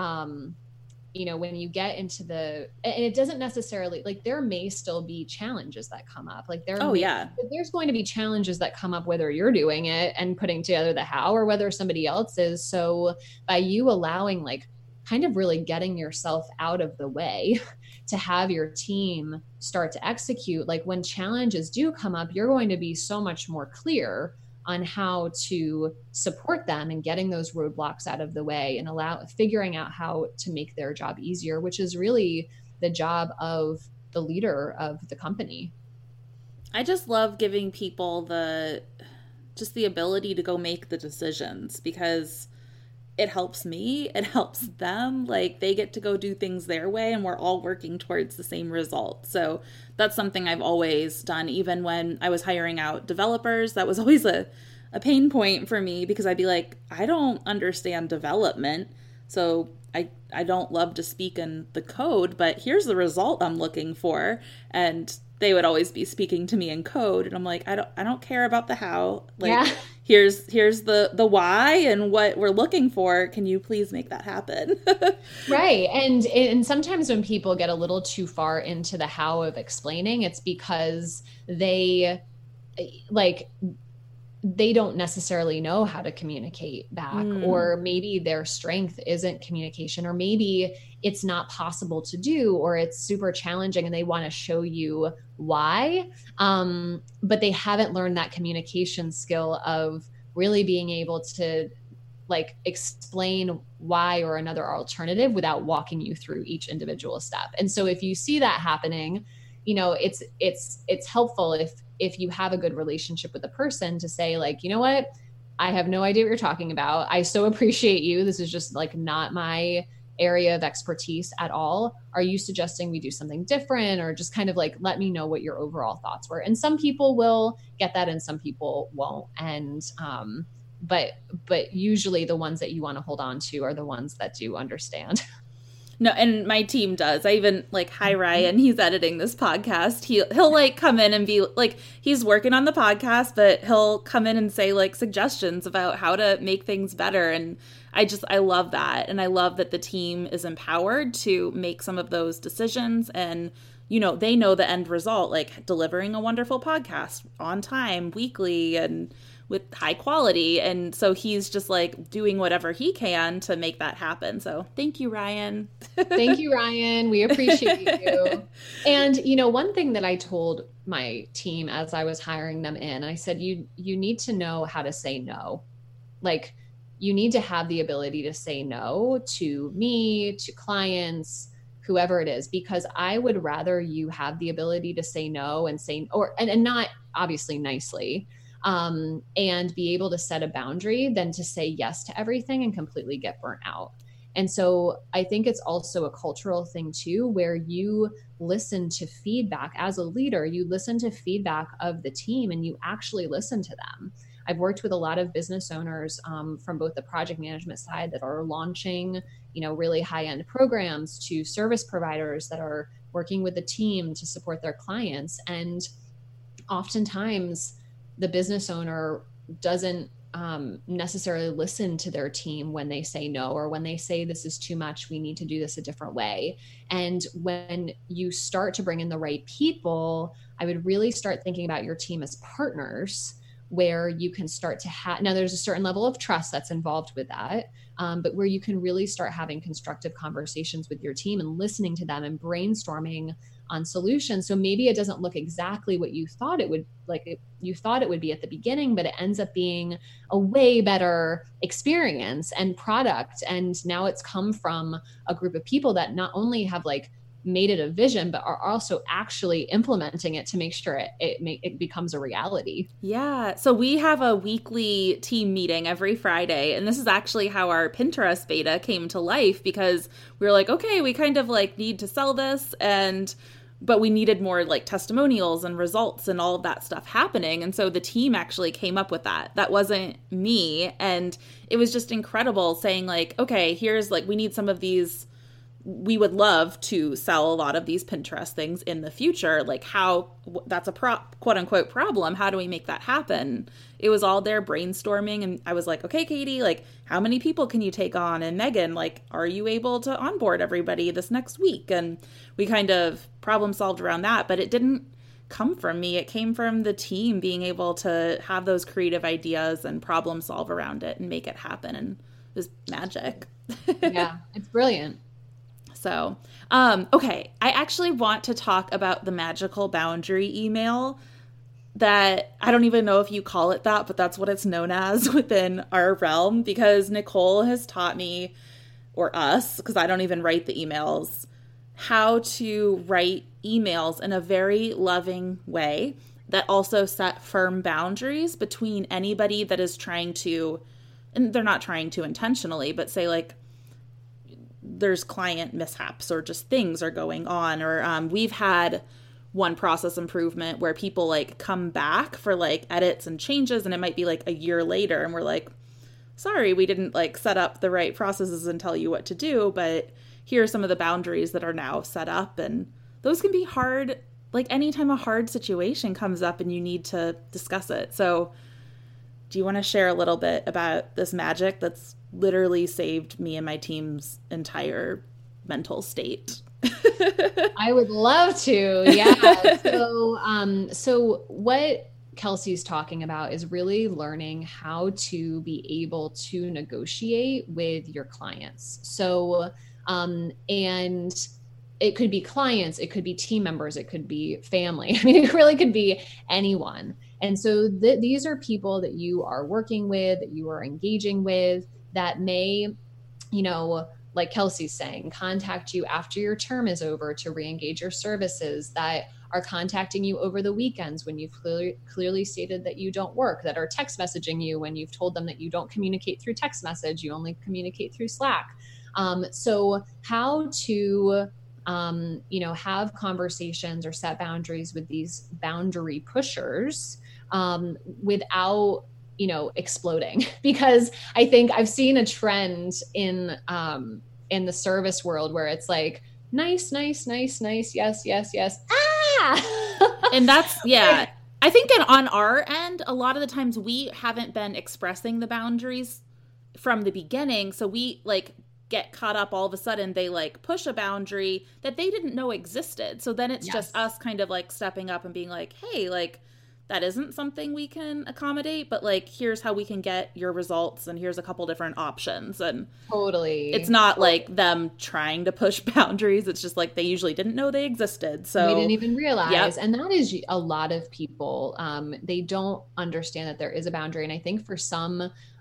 when you get into and it doesn't necessarily, like, there may still be challenges that come up. Like there's going to be challenges that come up, whether you're doing it and putting together the how or whether somebody else is. So by you allowing, like, kind of really getting yourself out of the way to have your team start to execute, like when challenges do come up, you're going to be so much more clear on how to support them and getting those roadblocks out of the way and figuring out how to make their job easier, which is really the job of the leader of the company.
I just love giving people the ability to go make the decisions, because it helps me, it helps them. Like, they get to go do things their way and we're all working towards the same result. So that's something I've always done. Even when I was hiring out developers, that was always a pain point for me, because I'd be like, I don't understand development, so I don't love to speak in the code, but here's the result I'm looking for. And they would always be speaking to me in code, and I'm like, I don't care about the how. Like, yeah. here's the why and what we're looking for. Can you please make that happen?
Right. And sometimes when people get a little too far into the how of explaining, it's because they don't necessarily know how to communicate back, or maybe their strength isn't communication, or maybe it's not possible to do, or it's super challenging and they want to show you why. But they haven't learned that communication skill of really being able to, like, explain why or another alternative without walking you through each individual step. And so if you see that happening, it's helpful if you have a good relationship with the person to say, like, you know what, I have no idea what you're talking about. I so appreciate you. This is just, like, not my area of expertise at all. Are you suggesting we do something different, or just kind of like, let me know what your overall thoughts were? And some people will get that and some people won't. And, but usually the ones that you want to hold on to are the ones that do understand.
No, and my team does. I even, like, hi Ryan, he's editing this podcast. He'll like come in and be like, he's working on the podcast, but he'll come in and say, like, suggestions about how to make things better. And I love that. And I love that the team is empowered to make some of those decisions. And, they know the end result, like delivering a wonderful podcast on time, weekly, and with high quality. And so he's just, like, doing whatever he can to make that happen. So thank you, Ryan.
Thank you, Ryan. We appreciate you. And, one thing that I told my team as I was hiring them in, I said, you need to know how to say no. Like, you need to have the ability to say no to me, to clients, whoever it is, because I would rather you have the ability to say no and and not obviously nicely, and be able to set a boundary than to say yes to everything and completely get burnt out. And so I think it's also a cultural thing too, where you listen to feedback as a leader, you listen to feedback of the team and you actually listen to them. I've worked with a lot of business owners from both the project management side that are launching, really high-end programs, to service providers that are working with the team to support their clients. And oftentimes the business owner doesn't necessarily listen to their team when they say no, or when they say this is too much, we need to do this a different way. And when you start to bring in the right people, I would really start thinking about your team as partners, where you can start to now there's a certain level of trust that's involved with that, but where you can really start having constructive conversations with your team and listening to them and brainstorming on solutions. So maybe it doesn't look exactly what you thought it would, you thought it would be at the beginning, but it ends up being a way better experience and product. And now it's come from a group of people that not only have made it a vision, but are also actually implementing it to make sure it becomes a reality.
Yeah. So we have a weekly team meeting every Friday. And this is actually how our Pinterest beta came to life, because we were like, okay, we kind of need to sell this, but we needed more testimonials and results and all of that stuff happening. And so the team actually came up with that. That wasn't me. And it was just incredible saying okay, here's we need some of these. We would love to sell a lot of these Pinterest things in the future. How that's a quote unquote problem. How do we make that happen? It was all there brainstorming. And I was like, okay, Katie, how many people can you take on? And Megan, are you able to onboard everybody this next week? And we kind of problem solved around that, but it didn't come from me. It came from the team being able to have those creative ideas and problem solve around it and make it happen. And it was magic.
Yeah, it's brilliant.
So, okay, I actually want to talk about the magical boundary email that I don't even know if you call it that, but that's what it's known as within our realm, because Nicole has taught me, or us, because I don't even write the emails, how to write emails in a very loving way that also set firm boundaries between anybody that is trying to, and they're not trying to intentionally, but say there's client mishaps or just things are going on, or we've had one process improvement where people come back for edits and changes, and it might be a year later, and we're sorry, we didn't set up the right processes and tell you what to do, but here are some of the boundaries that are now set up. And those can be hard, anytime a hard situation comes up and you need to discuss it. So do you want to share a little bit about this magic that's literally saved me and my team's entire mental state?
I would love to. Yeah. So what Kelsey's talking about is really learning how to be able to negotiate with your clients. So, and it could be clients, it could be team members, it could be family. I mean, it really could be anyone. And so these are people that you are working with, that you are engaging with, that may, like Kelsey's saying, contact you after your term is over to re-engage your services, that are contacting you over the weekends when you've clearly stated that you don't work, that are text messaging you when you've told them that you don't communicate through text message, you only communicate through Slack. So how to, have conversations or set boundaries with these boundary pushers without, exploding. Because I think I've seen a trend in the service world where it's nice, yes.
And that's, yeah. I think on our end, a lot of the times we haven't been expressing the boundaries from the beginning. So we get caught up all of a sudden. They push a boundary that they didn't know existed. So then it's just us kind of stepping up and being hey, that isn't something we can accommodate, but here's how we can get your results, and here's a couple different options. And
totally,
it's not them trying to push boundaries. It's just they usually didn't know they existed. So
we didn't even realize.
Yep.
And that is a lot of people. They don't understand that there is a boundary. And I think for some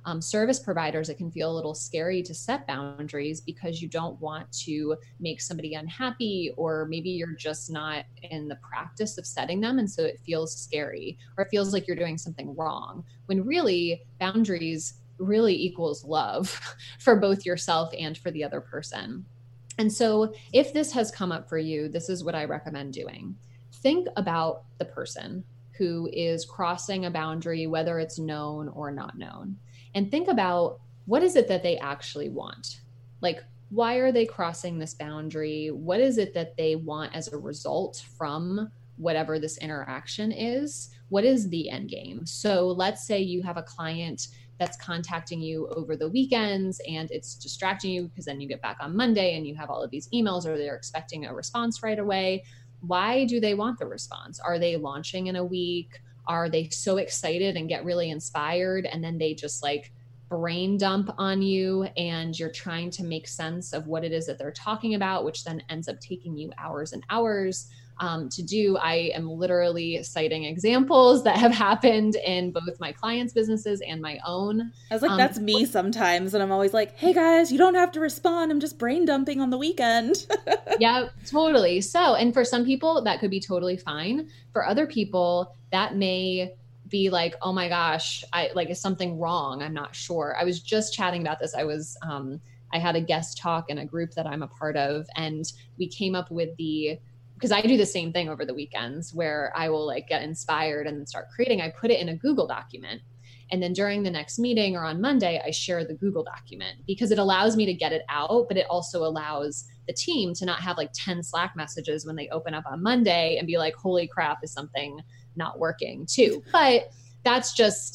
service providers, it can feel a little scary to set boundaries because you don't want to make somebody unhappy, or maybe you're just not in the practice of setting them. And so it feels scary, or it feels like you're doing something wrong, when really boundaries really equals love for both yourself and for the other person. And so if this has come up for you, this is what I recommend doing. Think about the person who is crossing a boundary, whether it's known or not known, and think about, what is it that they actually want? Like, why are they crossing this boundary? What is it that they want as a result from whatever this interaction is? What is the end game? So let's say you have a client that's contacting you over the weekends and it's distracting you, because then you get back on Monday and you have all of these emails, or they're expecting a response right away. Why do they want the response? Are they launching in a week? Are they so excited and get really inspired, and then they just like brain dump on you, and you're trying to make sense of what it is that they're talking about, which then ends up taking you hours and hours to do? I am literally citing examples that have happened in both my clients' businesses and my own.
I was like, that's me sometimes. And I'm always like, hey guys, you don't have to respond. I'm just brain dumping on the weekend.
Yeah, totally. So, and for some people that could be totally fine. For other people that may be like, oh my gosh, is something wrong? I'm not sure. I was just chatting about this. I had a guest talk in a group that I'm a part of, and we came up with because I do the same thing over the weekends where I will like get inspired and then start creating. I put it in a Google document. And then during the next meeting or on Monday, I share the Google document, because it allows me to get it out, but it also allows the team to not have like 10 Slack messages when they open up on Monday and be like, holy crap, is something not working too? But that's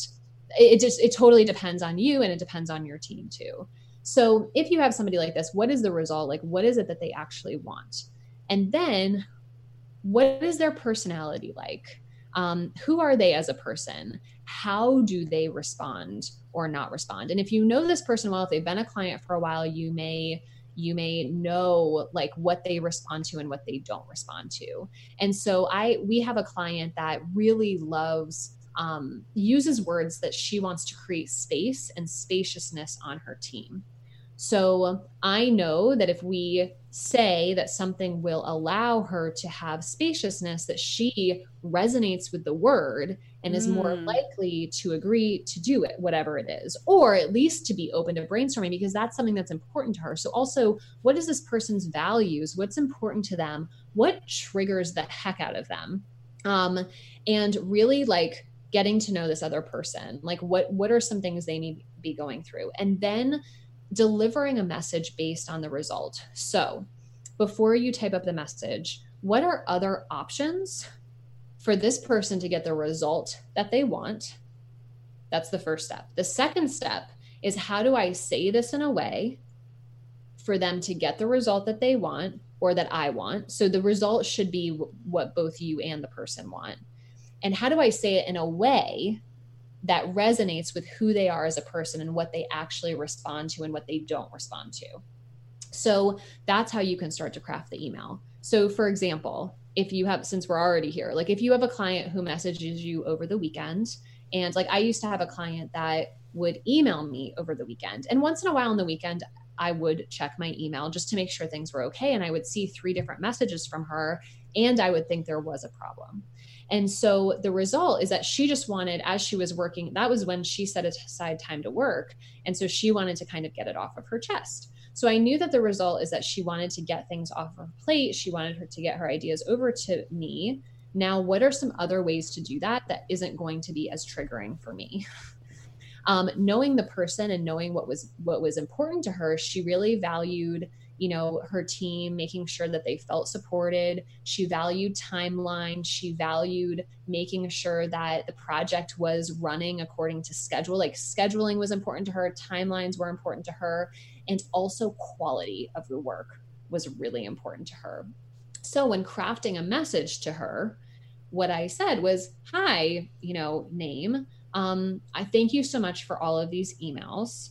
it totally depends on you, and it depends on your team too. So if you have somebody like this, what is the result? Like, what is it that they actually want? And then what is their personality like? Who are they as a person? How do they respond or not respond? And if you know this person well, if they've been a client for a while, you may know like what they respond to and what they don't respond to. And so we have a client that really loves, uses words that she wants to create space and spaciousness on her team. So I know that if we say that something will allow her to have spaciousness, that she resonates with the word and is more likely to agree to do it, whatever it is, or at least to be open to brainstorming, because that's something that's important to her. So also, what is this person's values? What's important to them? What triggers the heck out of them? And really like getting to know this other person, like what are some things they need to be going through, and then delivering a message based on the result. So before you type up the message, what are other options for this person to get the result that they want? That's the first step. The second step is, how do I say this in a way for them to get the result that they want or that I want? So the result should be what both you and the person want. And how do I say it in a way that resonates with who they are as a person and what they actually respond to and what they don't respond to? So that's how you can start to craft the email. So for example, if you have, since we're already here, like if you have a client who messages you over the weekend, and like I used to have a client that would email me over the weekend, and once in a while on the weekend, I would check my email just to make sure things were okay. And I would see 3 different messages from her, and I would think there was a problem. And so the result is that she just wanted, as she was working, that was when she set aside time to work. And so she wanted to kind of get it off of her chest. So I knew that the result is that she wanted to get things off her plate. She wanted her to get her ideas over to me. Now, what are some other ways to do that isn't going to be as triggering for me? Knowing the person and knowing what was important to her, she really valued, her team, making sure that they felt supported. She valued timeline. She valued making sure that the project was running according to schedule. Like scheduling was important to her. Timelines were important to her. And also quality of the work was really important to her. So when crafting a message to her, what I said was, hi, name. I thank you so much for all of these emails.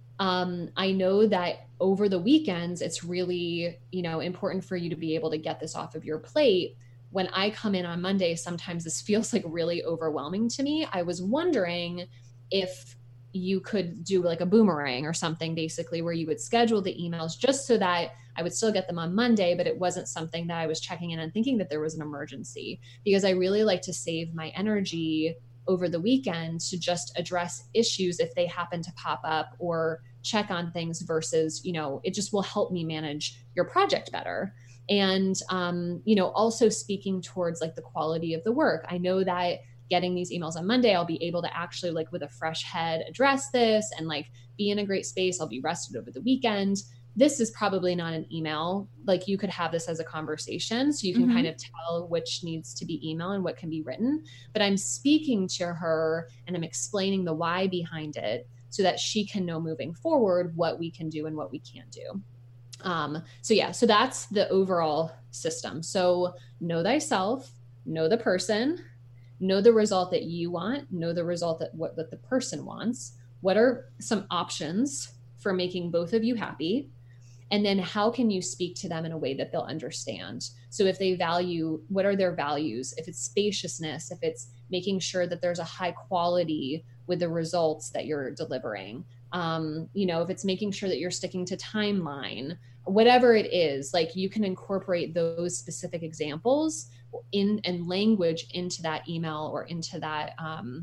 I know that over the weekends, it's really, important for you to be able to get this off of your plate. When I come in on Monday, sometimes this feels like really overwhelming to me. I was wondering if you could do like a boomerang or something, basically, where you would schedule the emails just so that I would still get them on Monday, but it wasn't something that I was checking in and thinking that there was an emergency, because I really like to save my energy over the weekend to just address issues if they happen to pop up, or check on things versus, it just will help me manage your project better. And, also speaking towards like the quality of the work. I know that getting these emails on Monday, I'll be able to actually like with a fresh head address this and like be in a great space. I'll be rested over the weekend. This is probably not an email. Like you could have this as a conversation, so you can kind of tell which needs to be email and what can be written. But I'm speaking to her and I'm explaining the why behind it so that she can know moving forward what we can do and what we can't do. So that's the overall system. So know thyself, know the person, know the result that you want, know the result that the person wants. What are some options for making both of you happy? And then how can you speak to them in a way that they'll understand? So if they value, what are their values? If it's spaciousness, if it's making sure that there's a high quality with the results that you're delivering, if it's making sure that you're sticking to timeline, whatever it is, like you can incorporate those specific examples and language into that email or into that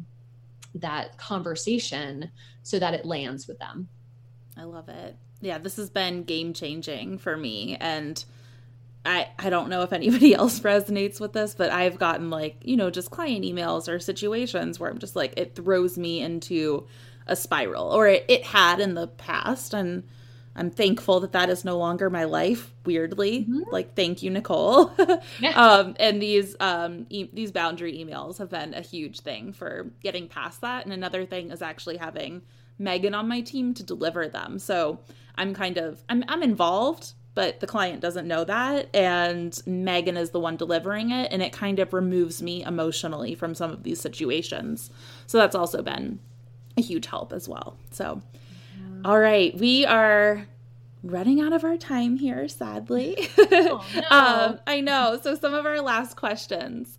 conversation so that it lands with them.
I love it. Yeah, this has been game changing for me. And I don't know if anybody else resonates with this, but I've gotten like, just client emails or situations where I'm just like, it throws me into a spiral, or it had in the past. And I'm thankful that is no longer my life, weirdly. Like, thank you, Nicole. Yeah. And these boundary emails have been a huge thing for getting past that. And another thing is actually having Megan on my team to deliver them. So I'm involved, but the client doesn't know that. And Megan is the one delivering it. And it kind of removes me emotionally from some of these situations. So that's also been a huge help as well. So, all right, we are running out of our time here, sadly. Oh, no. I know. So some of our last questions,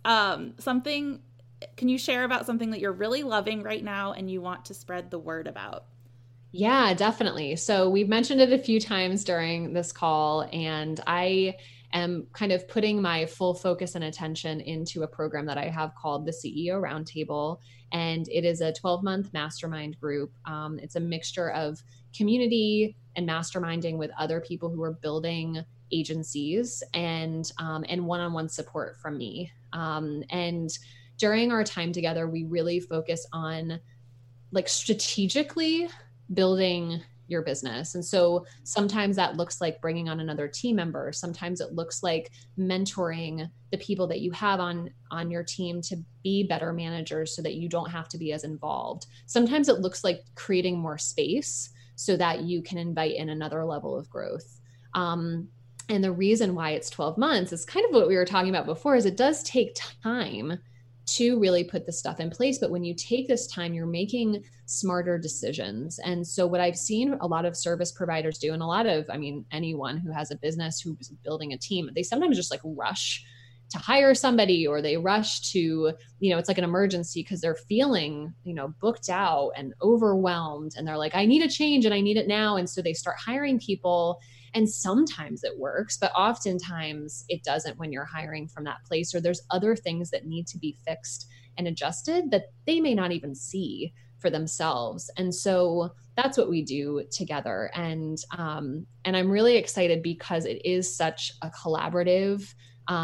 can you share about something that you're really loving right now and you want to spread the word about?
Yeah, definitely. So we've mentioned it a few times during this call, and I am kind of putting my full focus and attention into a program that I have called the CEO Roundtable. And it is a 12-month mastermind group. It's a mixture of community and masterminding with other people who are building agencies, and one-on-one support from me. And during our time together, we really focus on like strategically building your business. And so sometimes that looks like bringing on another team member. Sometimes it looks like mentoring the people that you have on your team to be better managers so that you don't have to be as involved. Sometimes it looks like creating more space so that you can invite in another level of growth. And the reason why it's 12 months is kind of what we were talking about before, is it does take time to really put this stuff in place. But when you take this time, you're making smarter decisions. And so what I've seen a lot of service providers do, and anyone who has a business who's building a team, they sometimes just like rush to hire somebody, or they rush to, it's like an emergency because they're feeling, booked out and overwhelmed. And they're like, I need a change and I need it now. And so they start hiring people. And sometimes it works, but oftentimes it doesn't when you're hiring from that place, or there's other things that need to be fixed and adjusted that they may not even see for themselves. And so that's what we do together. And I'm really excited because it is such a collaborative,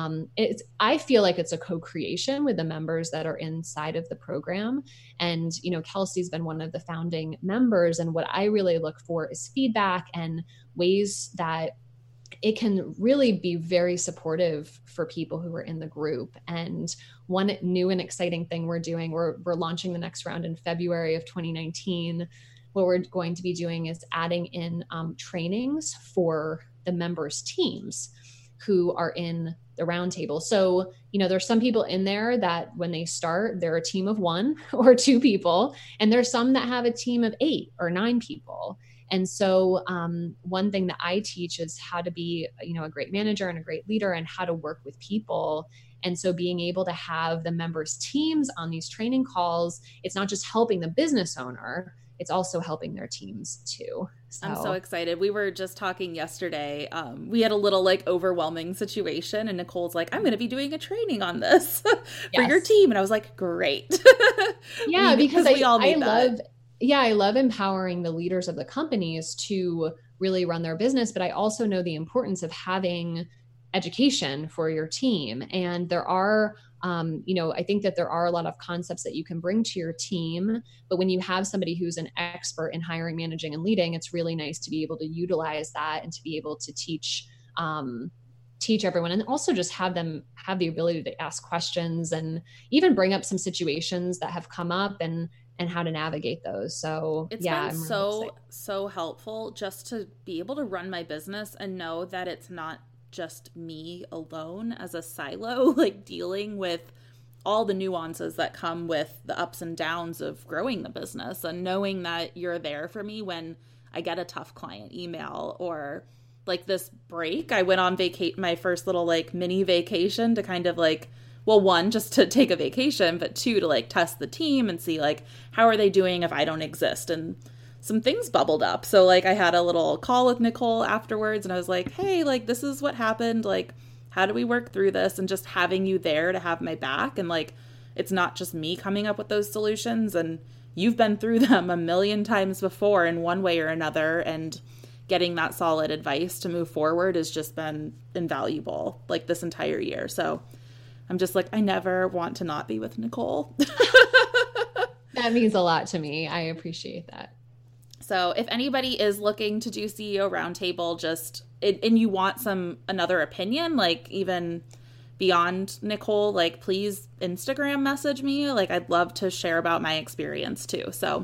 I feel like it's a co-creation with the members that are inside of the program. And, Kelsey's been one of the founding members. And what I really look for is feedback and ways that it can really be very supportive for people who are in the group. And one new and exciting thing we're doing, we're launching the next round in February of 2019. What we're going to be doing is adding in trainings for the members' teams who are in the roundtable. So, there's some people in there that when they start, they're a team of 1 or 2 people, and there's some that have a team of 8 or 9 people. And so one thing that I teach is how to be, a great manager and a great leader, and how to work with people. And so being able to have the members' teams on these training calls, it's not just helping the business owner, it's also helping their teams too. So.
I'm so excited. We were just talking yesterday. We had a little like overwhelming situation, and Nicole's like, I'm going to be doing a training on this for your team. And I was like, great.
Yeah, because we all need that. I love empowering the leaders of the companies to really run their business. But I also know the importance of having education for your team. And there are, I think that there are a lot of concepts that you can bring to your team, but when you have somebody who's an expert in hiring, managing, and leading, it's really nice to be able to utilize that and to be able to teach everyone, and also just have them have the ability to ask questions and even bring up some situations that have come up and how to navigate those. So
it's been so helpful just to be able to run my business and know that it's not just me alone as a silo, like dealing with all the nuances that come with the ups and downs of growing the business, and knowing that you're there for me when I get a tough client email, or like this break. I went on my first little like mini vacation to kind of like, well, one, just to take a vacation, but two, to like test the team and see like, how are they doing if I don't exist? And some things bubbled up. So like I had a little call with Nicole afterwards, and I was like, hey, like this is what happened. Like, how do we work through this? And just having you there to have my back. And like, it's not just me coming up with those solutions, and you've been through them a million times before in one way or another. And getting that solid advice to move forward has just been invaluable like this entire year. So I'm just like, I never want to not be with Nicole.
That means a lot to me. I appreciate that.
So if anybody is looking to do CEO Roundtable, and you want another opinion, like even beyond Nicole, like please Instagram message me. Like I'd love to share about my experience too. So,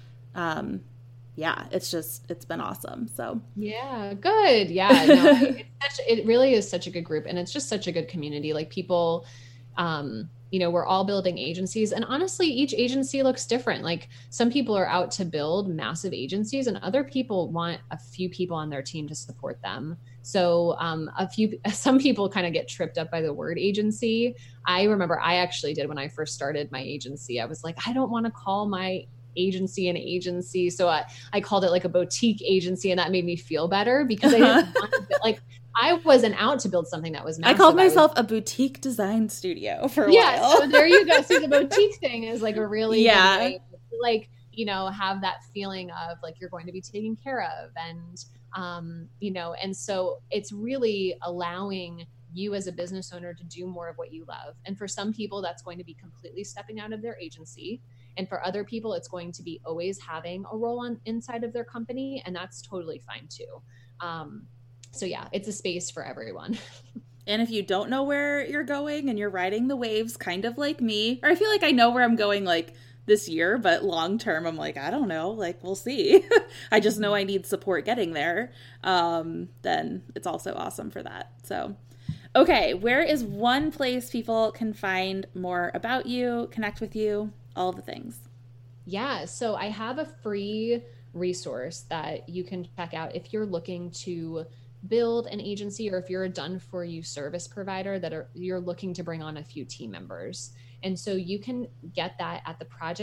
yeah, it's been awesome. So
yeah, good. Yeah, no, it really is such a good group, and it's just such a good community. Like people, we're all building agencies, and honestly, each agency looks different. Like some people are out to build massive agencies, and other people want a few people on their team to support them. So some people kind of get tripped up by the word agency. I remember I actually did when I first started my agency. I was like, I don't want to call my agency an agency. So I called it like a boutique agency, and that made me feel better because I didn't want to, like, I wasn't out to build something that was massive.
I called myself a boutique design studio for a while.
So there you go. See, the boutique thing is like a really good way to, like, have that feeling of like you're going to be taken care of, and and so it's really allowing you as a business owner to do more of what you love. And for some people, that's going to be completely stepping out of their agency. And for other people, it's going to be always having a role inside of their company. And that's totally fine too. So yeah, it's a space for everyone.
And if you don't know where you're going and you're riding the waves, kind of like me, or I feel like I know where I'm going like this year, but long term, I'm like, I don't know, like we'll see. I just know I need support getting there. Then it's also awesome for that. So, okay, where is one place people can find more about you, connect with you, all the things?
Yeah, so I have a free resource that you can check out if you're looking to build an agency, or if you're a done-for-you service provider you're looking to bring on a few team members. And so you can get that at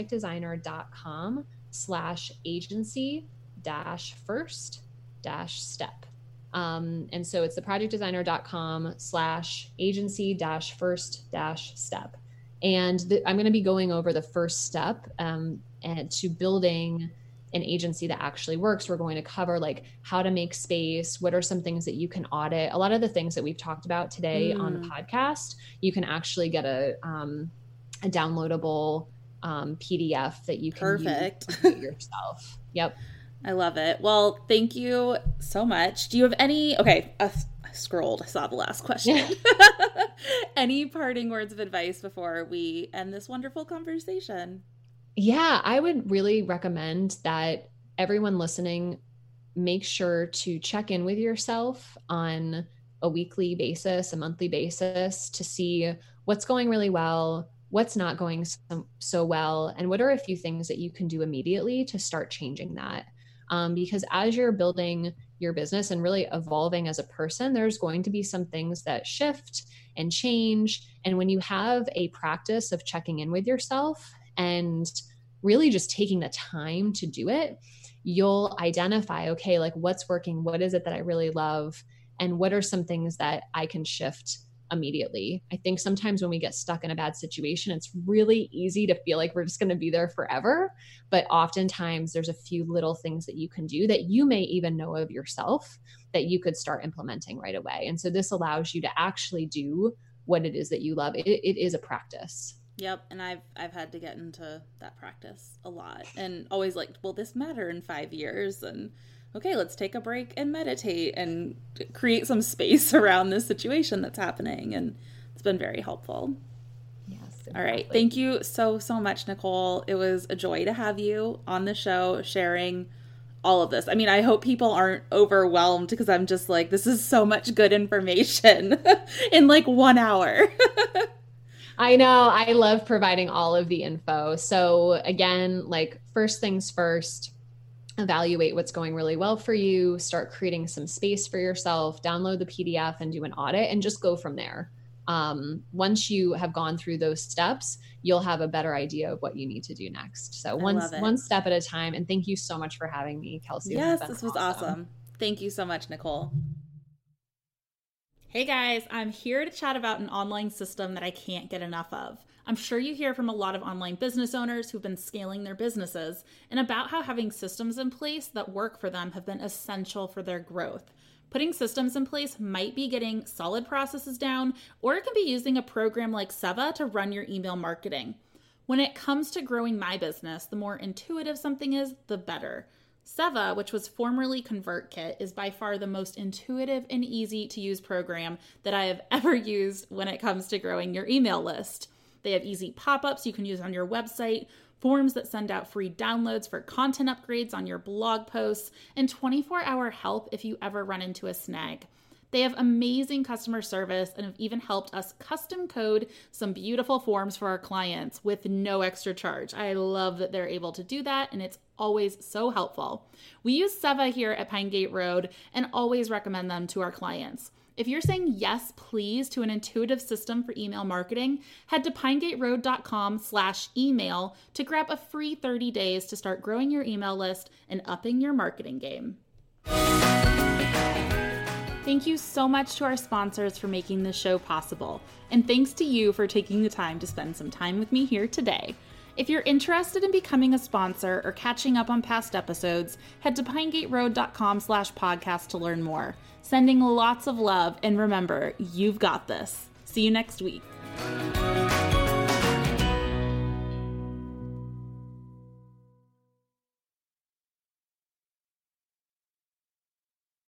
theprojectdesigner.com/agency-first-step. And so it's theprojectdesigner.com/agency-first-step. And I'm going to be going over the first step and to building an agency that actually works. We're going to cover like how to make space, what are some things that you can audit. A lot of the things that we've talked about today on the podcast, you can actually get a downloadable PDF that you can use yourself. Yep.
I love it. Well, thank you so much. Do you have any, I scrolled, I saw the last question. Any parting words of advice before we end this wonderful conversation?
Yeah, I would really recommend that everyone listening make sure to check in with yourself on a weekly basis, a monthly basis, to see what's going really well, what's not going so well, and what are a few things that you can do immediately to start changing that. Because as you're building your business and really evolving as a person, there's going to be some things that shift and change. And when you have a practice of checking in with yourself and really just taking the time to do it, you'll identify, okay, like what's working? What is it that I really love? And what are some things that I can shift immediately? I think sometimes when we get stuck in a bad situation, it's really easy to feel like we're just going to be there forever. But oftentimes there's a few little things that you can do that you may even know of yourself that you could start implementing right away. And so this allows you to actually do what it is that you love. It is a practice.
Yep. And I've had to get into that practice a lot, and always like, will this matter in 5 years? And okay, let's take a break and meditate and create some space around this situation that's happening. And it's been very helpful.
Yes. Exactly.
All right. Thank you so much, Nicole. It was a joy to have you on the show sharing all of this. I mean, I hope people aren't overwhelmed, because I'm just like, this is so much good information in like 1 hour.
I know. I love providing all of the info. So again, like first things first, evaluate what's going really well for you, start creating some space for yourself, download the PDF and do an audit, and just go from there. Once you have gone through those steps, you'll have a better idea of what you need to do next. So one step at a time. And thank you so much for having me, Kelsey.
Yes, this was awesome. Thank you so much, Nicole. Hey guys, I'm here to chat about an online system that I can't get enough of. I'm sure you hear from a lot of online business owners who've been scaling their businesses, and about how having systems in place that work for them have been essential for their growth. Putting systems in place might be getting solid processes down, or it can be using a program like Seva to run your email marketing. When it comes to growing my business, the more intuitive something is, the better. Seva, which was formerly ConvertKit, is by far the most intuitive and easy to use program that I have ever used when it comes to growing your email list. They have easy pop-ups you can use on your website, forms that send out free downloads for content upgrades on your blog posts, and 24-hour help if you ever run into a snag. They have amazing customer service and have even helped us custom code some beautiful forms for our clients with no extra charge. I love that they're able to do that, and it's always so helpful. We use Seva here at Pine Gate Road and always recommend them to our clients. If you're saying yes, please, to an intuitive system for email marketing, head to pinegateroad.com/email to grab a free 30 days to start growing your email list and upping your marketing game. Thank you so much to our sponsors for making this show possible. And thanks to you for taking the time to spend some time with me here today. If you're interested in becoming a sponsor or catching up on past episodes, head to pinegateroad.com/podcast to learn more. Sending lots of love, and remember, you've got this. See you next week.